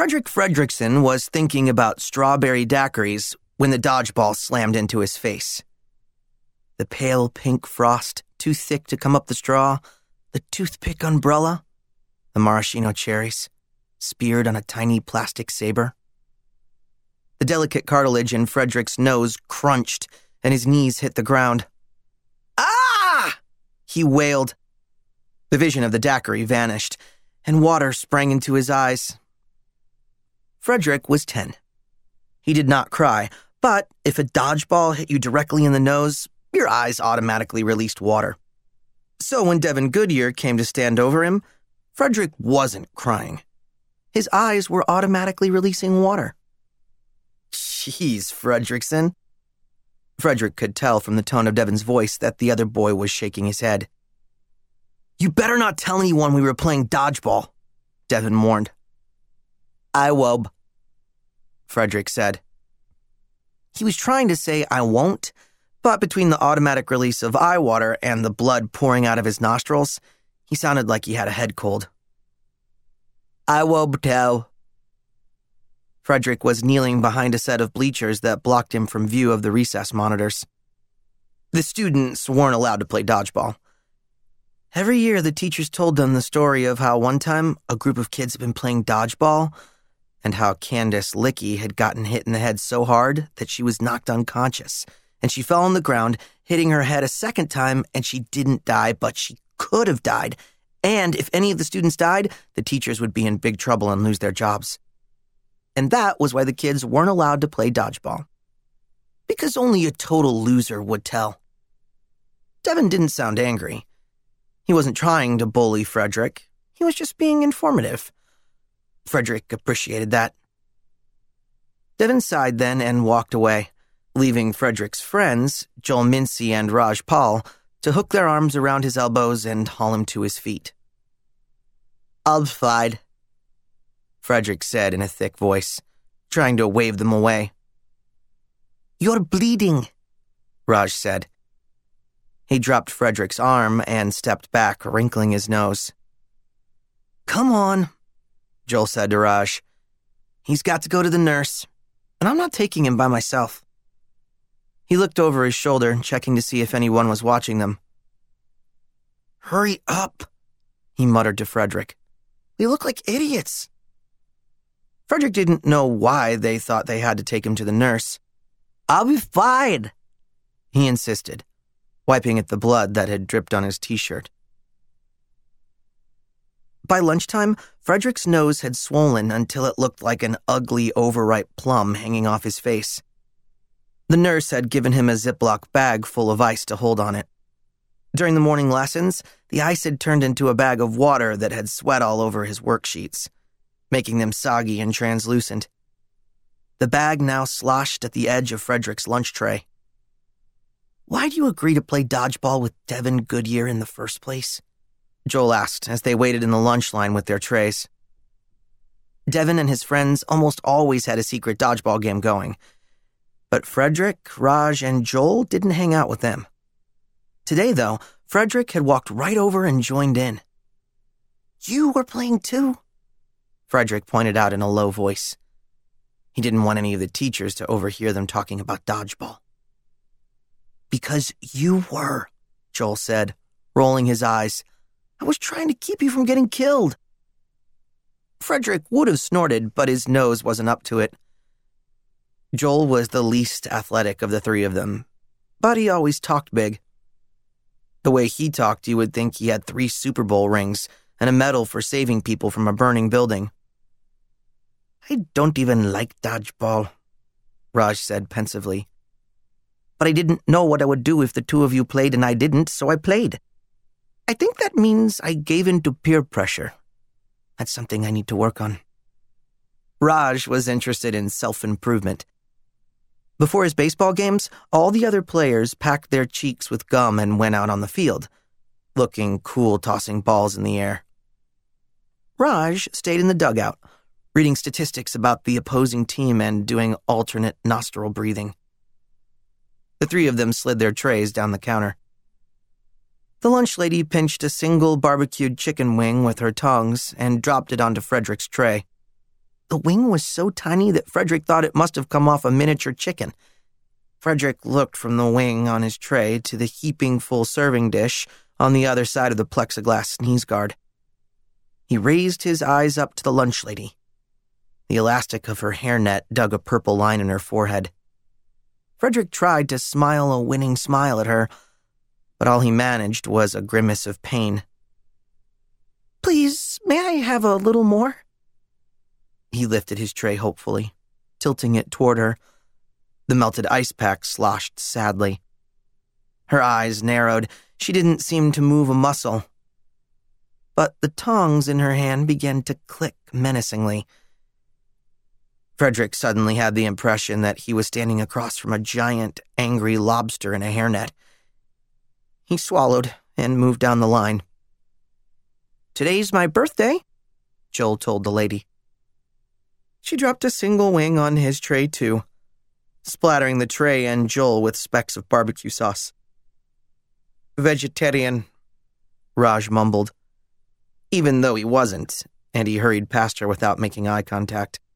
Frederick Fredrickson was thinking about strawberry daiquiris when the dodgeball slammed into his face. The pale pink frost, too thick to come up the straw, the toothpick umbrella, the maraschino cherries, speared on a tiny plastic saber. The delicate cartilage in Frederick's nose crunched, and his knees hit the ground. "Ah!" he wailed. The vision of the daiquiri vanished, and water sprang into his eyes. Frederick was 10. He did not cry, but if a dodgeball hit you directly in the nose, your eyes automatically released water. So when Devin Goodyear came to stand over him, Frederick wasn't crying. His eyes were automatically releasing water. "Jeez, Fredrickson." Frederick could tell from the tone of Devin's voice that the other boy was shaking his head. "You better not tell anyone we were playing dodgeball," Devin warned. "I won't," Frederick said. He was trying to say "I won't," but between the automatic release of eye water and the blood pouring out of his nostrils, he sounded like he had a head cold. "I won't tell." Frederick was kneeling behind a set of bleachers that blocked him from view of the recess monitors. The students weren't allowed to play dodgeball. Every year, the teachers told them the story of how one time a group of kids had been playing dodgeball and how Candace Lickey had gotten hit in the head so hard that she was knocked unconscious, and she fell on the ground, hitting her head a second time, and she didn't die, but she could have died. And if any of the students died, the teachers would be in big trouble and lose their jobs. And that was why the kids weren't allowed to play dodgeball. Because only a total loser would tell. Devin didn't sound angry. He wasn't trying to bully Frederick. He was just being informative. Frederick appreciated that. Devin sighed then and walked away, leaving Frederick's friends, Joel Mincy and Raj Paul, to hook their arms around his elbows and haul him to his feet. "I'm fine," Frederick said in a thick voice, trying to wave them away. "You're bleeding," Raj said. He dropped Frederick's arm and stepped back, wrinkling his nose. "Come on," Joel said to Raj. "He's got to go to the nurse, and I'm not taking him by myself." He looked over his shoulder, checking to see if anyone was watching them. "Hurry up," he muttered to Frederick. "We look like idiots." Frederick didn't know why they thought they had to take him to the nurse. "I'll be fine," he insisted, wiping at the blood that had dripped on his t-shirt. By lunchtime, Frederick's nose had swollen until it looked like an ugly, overripe plum hanging off his face. The nurse had given him a Ziploc bag full of ice to hold on it. During the morning lessons, the ice had turned into a bag of water that had sweat all over his worksheets, making them soggy and translucent. The bag now sloshed at the edge of Frederick's lunch tray. "Why'd you agree to play dodgeball with Devin Goodyear in the first place?" Joel asked as they waited in the lunch line with their trays. Devin and his friends almost always had a secret dodgeball game going, but Frederick, Raj, and Joel didn't hang out with them. Today, though, Frederick had walked right over and joined in. "You were playing too?" Frederick pointed out in a low voice. He didn't want any of the teachers to overhear them talking about dodgeball. "Because you were," Joel said, rolling his eyes. "I was trying to keep you from getting killed." Frederick would have snorted, but his nose wasn't up to it. Joel was the least athletic of the three of them, but he always talked big. The way he talked, you would think he had 3 Super Bowl rings and a medal for saving people from a burning building. "I don't even like dodgeball," Raj said pensively. "But I didn't know what I would do if the two of you played and I didn't, so I played. I think that means I gave in to peer pressure. That's something I need to work on." Raj was interested in self-improvement. Before his baseball games, all the other players packed their cheeks with gum and went out on the field, looking cool tossing balls in the air. Raj stayed in the dugout, reading statistics about the opposing team and doing alternate nostril breathing. The 3 of them slid their trays down the counter. The lunch lady pinched a single barbecued chicken wing with her tongs and dropped it onto Frederick's tray. The wing was so tiny that Frederick thought it must have come off a miniature chicken. Frederick looked from the wing on his tray to the heaping full serving dish on the other side of the plexiglass sneeze guard. He raised his eyes up to the lunch lady. The elastic of her hairnet dug a purple line in her forehead. Frederick tried to smile a winning smile at her, but all he managed was a grimace of pain. "Please, may I have a little more?" He lifted his tray hopefully, tilting it toward her. The melted ice pack sloshed sadly. Her eyes narrowed. She didn't seem to move a muscle. But the tongs in her hand began to click menacingly. Frederick suddenly had the impression that he was standing across from a giant, angry lobster in a hairnet. He swallowed and moved down the line. "Today's my birthday," Joel told the lady. She dropped a single wing on his tray, too, splattering the tray and Joel with specks of barbecue sauce. "Vegetarian," Raj mumbled, even though he wasn't, and he hurried past her without making eye contact.